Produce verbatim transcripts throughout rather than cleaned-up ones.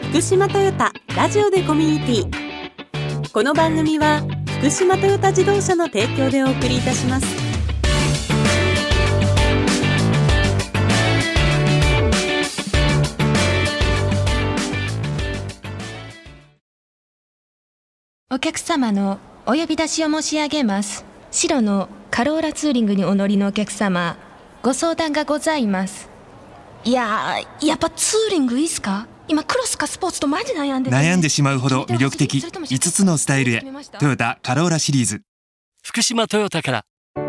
福島トヨタラジオでコミュニティ。この番組は福島トヨタ自動車の提供でお送りいたします。 お客様のお呼び出しを申し上げます。白のカローラツーリングにお乗りのお客様、ご相談がございます。いやー、やっぱツーリングいいっすか？今クロスかスポーツとマジ悩んでて、 悩んでしまうほど魅力的いつつのスタイルへ、トヨタカローラシリーズ。 福島トヨタから。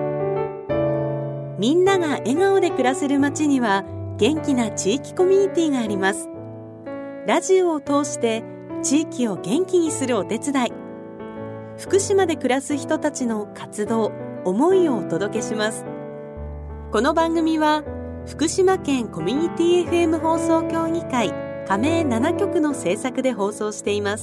みんなが笑顔で暮らせる街には元気な地域コミュニティがあります。ラジオを通して地域を元気にするお手伝い、福島で暮らす人たちの活動、思いをお届けします。この番組は福島県コミュニティ エフエム 放送協議会加盟ななきょくの制作で放送しています。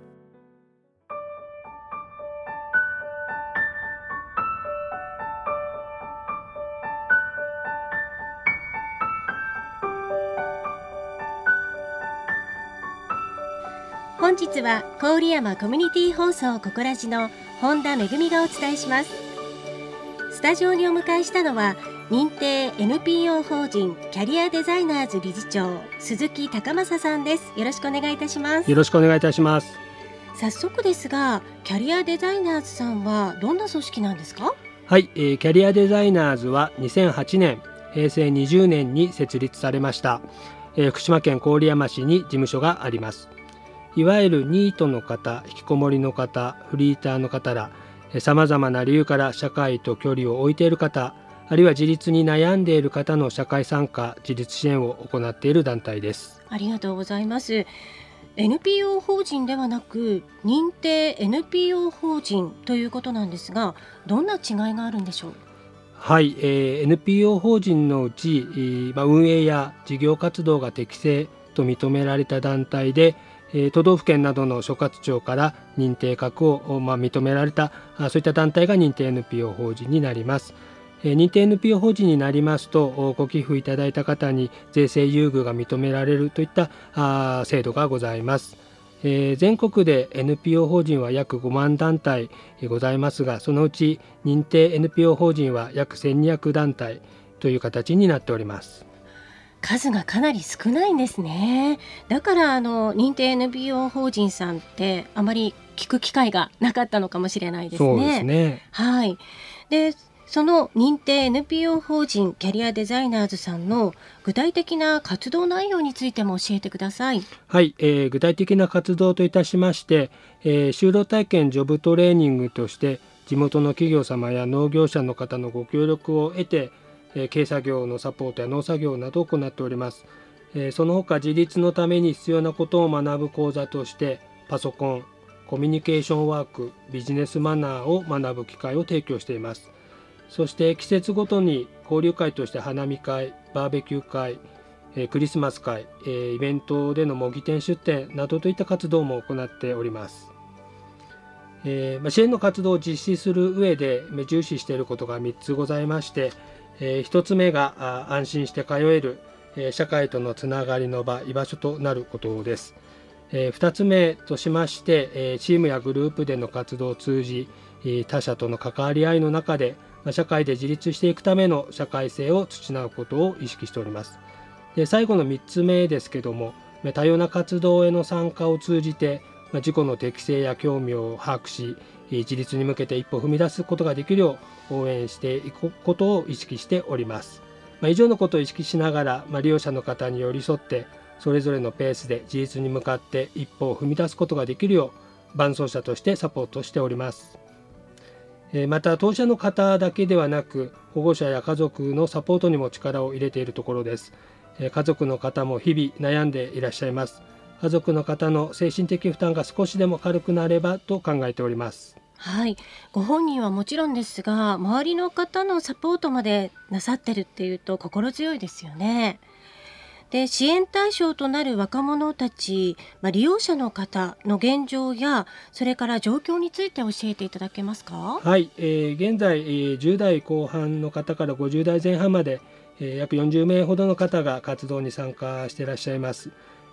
本日は郡山コミュニティ放送ここらじの本田めぐみがお伝えします。スタジオにお迎えしたのは認定 エヌピーオー 法人キャリアデザイナーズ理事長鈴木高正さんです。よろしくお願いいたします。 よろしくお願いいたします。 早速ですが、キャリアデザイナーズさんはどんな組織なんですか？ はい、えー、キャリアデザイナーズはにせんはちねんへいせいにじゅうねんに設立されました。えー、福島県郡山市に事務所があります。いわゆるニートの方、引きこもりの方、フリーターの方ら、さまざまな理由から社会と距離を置いている方、あるいは自立に悩んでいる方の社会参加、自立支援を行っている団体です。 ありがとうございます。 エヌピーオー 法人ではなく認定 エヌピーオー 法人ということなんですが、どんな違いがあるんでしょう？ はい、えー、エヌピーオー 法人のうち、えーまあ、運営や事業活動が適正と認められた団体で、えー、都道府県などの所轄庁から認定格を、まあ、認められた、あそういった団体が認定 エヌピーオー 法人になります。えー、認定 エヌピーオー 法人になりますと、ご寄付いただいた方に税制優遇が認められるといったあ制度がございます。えー、全国で エヌピーオー 法人は約ごまんだんたいございますが、そのうち認定 エヌピーオー 法人は約せんにひゃくだんたいという形になっております。 数がかなり少ないんですね。だからあの認定 エヌピーオー 法人さんってあまり聞く機会がなかったのかもしれないですね。 そうですね。 はい。で、その認定 エヌピーオー 法人キャリアデザイナーズさんの具体的な活動内容についても教えてください。 はい、えー、具体的な活動といたしまして、えー、就労体験ジョブトレーニングとして地元の企業様や農業者の方のご協力を得て、えー、軽作業のサポートや農作業などを行っております。えー、その他自立のために必要なことを学ぶ講座としてパソコン、コミュニケーションワーク、ビジネスマナーを学ぶ機会を提供しています。そして季節ごとに交流会として花見会、バーベキュー会、えー、クリスマス会、えー、イベントでの模擬店出店などといった活動も行っております。えーまあ、支援の活動を実施する上で重視していることがみっつございまして、えー、ひとつめが安心して通える、えー、社会とのつながりの場、居場所となることです。えー、ふたつめとしまして、えー、チームやグループでの活動を通じ、他者との関わり合いの中で社会で自立していくための社会性を培うことを意識しております。で、最後のみっつめですけども、多様な活動への参加を通じて自己の適性や興味を把握し、自立に向けて一歩踏み出すことができるよう応援していくことを意識しております。まあ、以上のことを意識しながら、まあ、利用者の方に寄り添ってそれぞれのペースで自立に向かって一歩を踏み出すことができるよう伴走者としてサポートしております。また当事者の方だけではなく保護者や家族のサポートにも力を入れているところです。家族の方も日々悩んでいらっしゃいます。家族の方の精神的負担が少しでも軽くなればと考えております。 はい、ご本人はもちろんですが周りの方のサポートまでなさってるっていうと心強いですよね。で、支援対象となる若者たち、まあ、利用者の方の現状やそれから状況について教えていただけますか？ はい、えー、現在、えー、じゅうだいこう半の方からごじゅうだいぜん半まで、えー、約よんじゅうめいほどの方が活動に参加していらっしゃいます。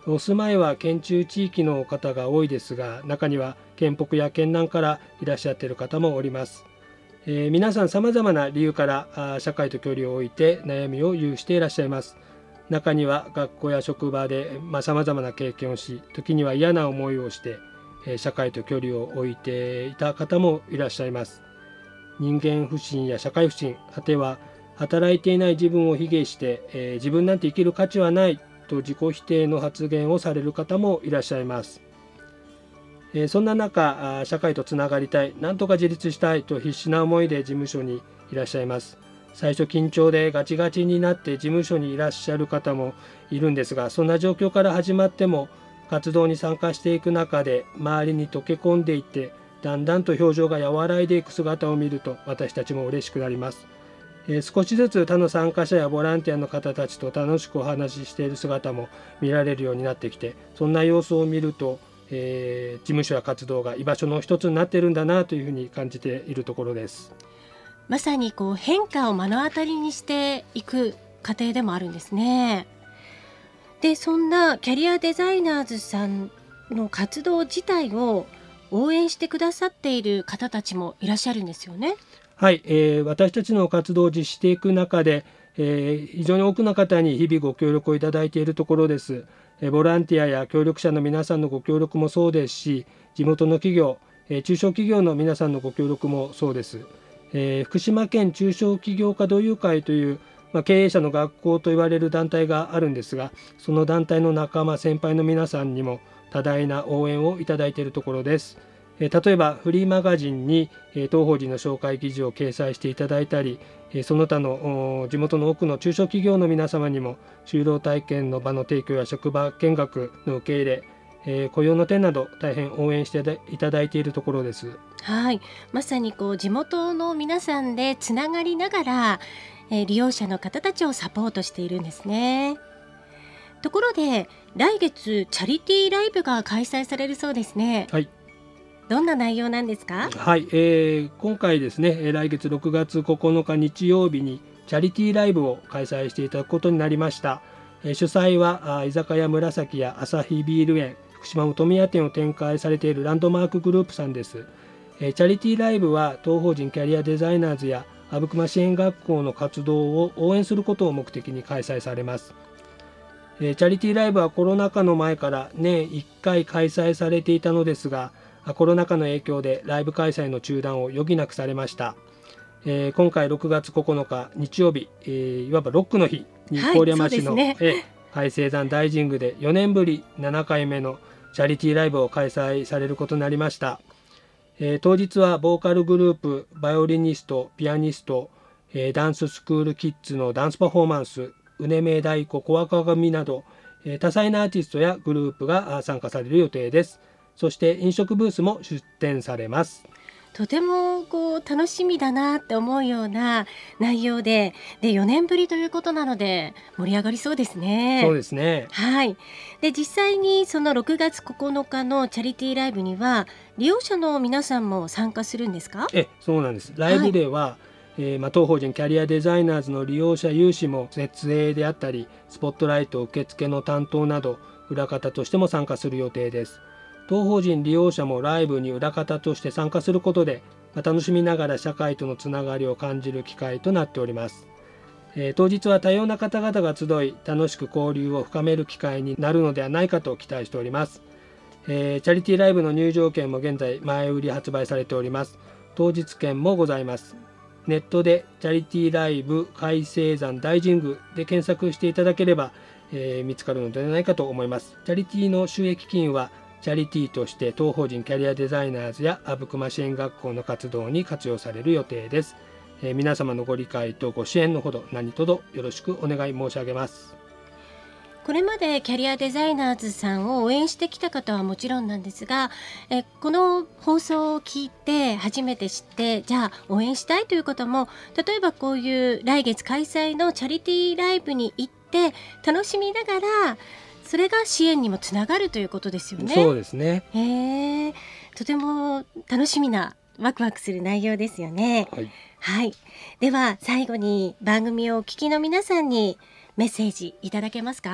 お住まいは県中地域の方が多いですが、中には県北や県南からいらっしゃっている方もおります。えー、皆さん様々な理由から社会と距離を置いて悩みを有していらっしゃいます。中には学校や職場でさまざまな経験をし、時には嫌な思いをして社会と距離を置いていた方もいらっしゃいます。人間不信や社会不信、果ては働いていない自分を卑下して、えー、自分なんて生きる価値はないと自己否定の発言をされる方もいらっしゃいます。えー、そんな中、社会とつながりたい、なんとか自立したいと必死な思いで事務所にいらっしゃいます。最初緊張でガチガチになって事務所にいらっしゃる方もいるんですが、そんな状況から始まっても活動に参加していく中で周りに溶け込んでいって、だんだんと表情が和らいでいく姿を見ると私たちも嬉しくなります。えー、少しずつ他の参加者やボランティアの方たちと楽しくお話ししている姿も見られるようになってきて、そんな様子を見ると、えー、事務所や活動が居場所の一つになっているんだなというふうに感じているところです。 まさにこう変化を目の当たりにしていく過程でもあるんですね。で、そんなキャリアデザイナーズさんの活動自体を応援してくださっている方たちもいらっしゃるんですよね。 はい、えー、私たちの活動を実施していく中で、えー、非常に多くの方に日々ご協力をいただいているところです。えー、ボランティアや協力者の皆さんのご協力もそうですし、地元の企業、えー、中小企業の皆さんのご協力もそうです。えー、福島県中小企業家同友会という、まあ、経営者の学校と言われる団体があるんですが、その団体の仲間先輩の皆さんにも多大な応援をいただいているところです。えー、例えばフリーマガジンに、えー、当法人の紹介記事を掲載していただいたり、えー、その他の地元の多くの中小企業の皆様にも就労体験の場の提供や職場見学の受け入れ、えー、雇用の点など大変応援していただいているところです。 はい、まさにこう地元の皆さんでつながりながら、えー、利用者の方たちをサポートしているんですね。ところで来月チャリティーライブが開催されるそうですね。 はい、 どんな内容なんですか？ はい、えー、今回ですね、来月ろくがつここのか日曜日にチャリティーライブを開催していただくことになりました。えー、主催は居酒屋紫やアサヒビール園、福島本宮店を展開されているランドマークグループさんです。チャリティーライブは当法人キャリアデザイナーズや阿武隈支援学校の活動を応援することを目的に開催されます。チャリティーライブはコロナ禍の前から年いっかい開催されていたのですが、コロナ禍の影響でライブ開催の中断を余儀なくされました。今回ろくがつここのか日曜日、いわばロックの日に郡山市の、はい、海星山大神宮でよねんぶりななかいめのチャリティーライブを開催されることになりました。えー、当日はボーカルグループ、バイオリニスト、ピアニスト、えー、ダンススクールキッズのダンスパフォーマンス、うねめ太鼓、小若神など、えー、多彩なアーティストやグループが参加される予定です。そして飲食ブースも出展されます。 とてもこう楽しみだなって思うような内容で、でよねんぶりということなので盛り上がりそうですね。 そうですね。 はい。で実際にそのろくがつここのかのチャリティーライブには利用者の皆さんも参加するんですか？ え、そうなんです。ライブでは、はい、えーまあ、当法人キャリアデザイナーズの利用者有志も設営であったり、スポットライト受付の担当など裏方としても参加する予定です。当法人利用者もライブに裏方として参加することで、楽しみながら社会とのつながりを感じる機会となっております。えー、当日は多様な方々が集い、楽しく交流を深める機会になるのではないかと期待しております。えー、チャリティーライブの入場券も現在前売り発売されております。当日券もございます。ネットでチャリティーライブ海星山大神宮で検索していただければ、えー、見つかるのではないかと思います。チャリティーの収益金はチャリティーとして当法人キャリアデザイナーズや阿武隈支援学校の活動に活用される予定です。えー、皆様のご理解とご支援のほど何卒よろしくお願い申し上げます。 これまでキャリアデザイナーズさんを応援してきた方はもちろんなんですが、えこの放送を聞いて初めて知って、じゃあ応援したいという方も、例えばこういう来月開催のチャリティーライブに行って楽しみながら、それが支援にもつながるということですよね。 そうですね。 へー、とても楽しみなワクワクする内容ですよね。 はい、 はい、では最後に番組をお聞きの皆さんにメッセージいただけますか？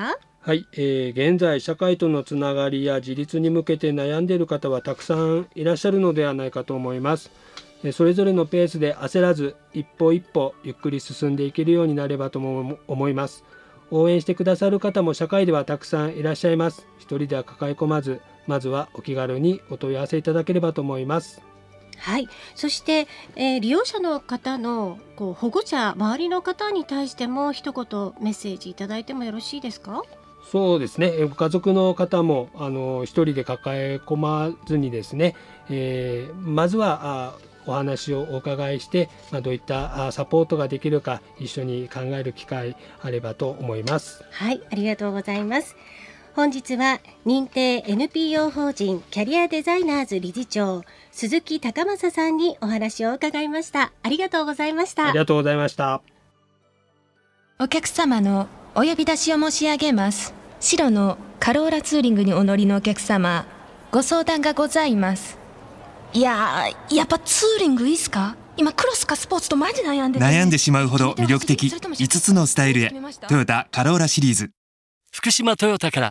はい、えー、現在社会とのつながりや自立に向けて悩んでいる方はたくさんいらっしゃるのではないかと思います。それぞれのペースで焦らず一歩一歩ゆっくり進んでいけるようになればとも思います。応援してくださる方も社会ではたくさんいらっしゃいます。一人では抱え込まず、まずはお気軽にお問い合わせいただければと思います。 はい、そして、えー、利用者の方のこう保護者、周りの方に対しても一言メッセージいただいてもよろしいですか？ そうですね、ご家族の方もあの一人で抱え込まずにですね、えー、まずはあお話をお伺いして、まあ、どういったサポートができるか一緒に考える機会あればと思います。 はい、ありがとうございます。本日は認定 エヌピーオー 法人キャリアデザイナーズ理事長鈴木高正さんにお話を伺いました。ありがとうございました。 ありがとうございました。 お客様のお呼び出しを申し上げます。白のカローラツーリングにお乗りのお客様、ご相談がございます。いやー、やっぱツーリングいいっすか？今クロスかスポーツとマジ悩んでて、 悩んでしまうほど魅力的いつつのスタイルへ、トヨタカローラシリーズ。 福島トヨタから。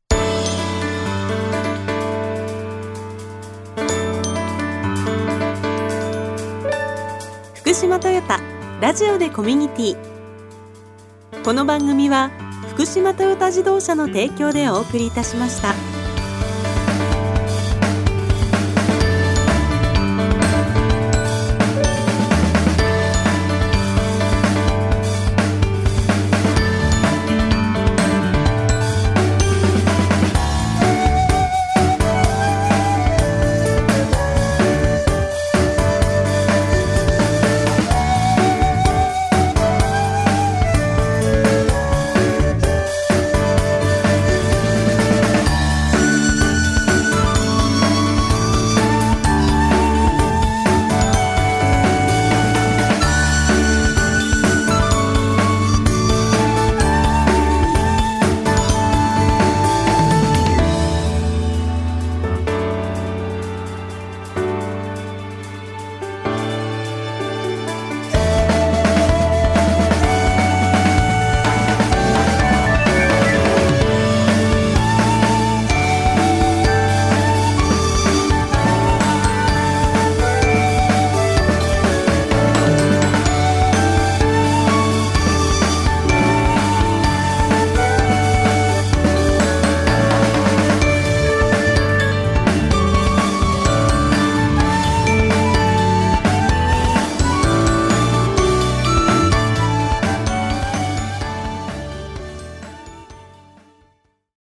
福島トヨタラジオでコミュニティ。この番組は福島トヨタ自動車の提供でお送りいたしました。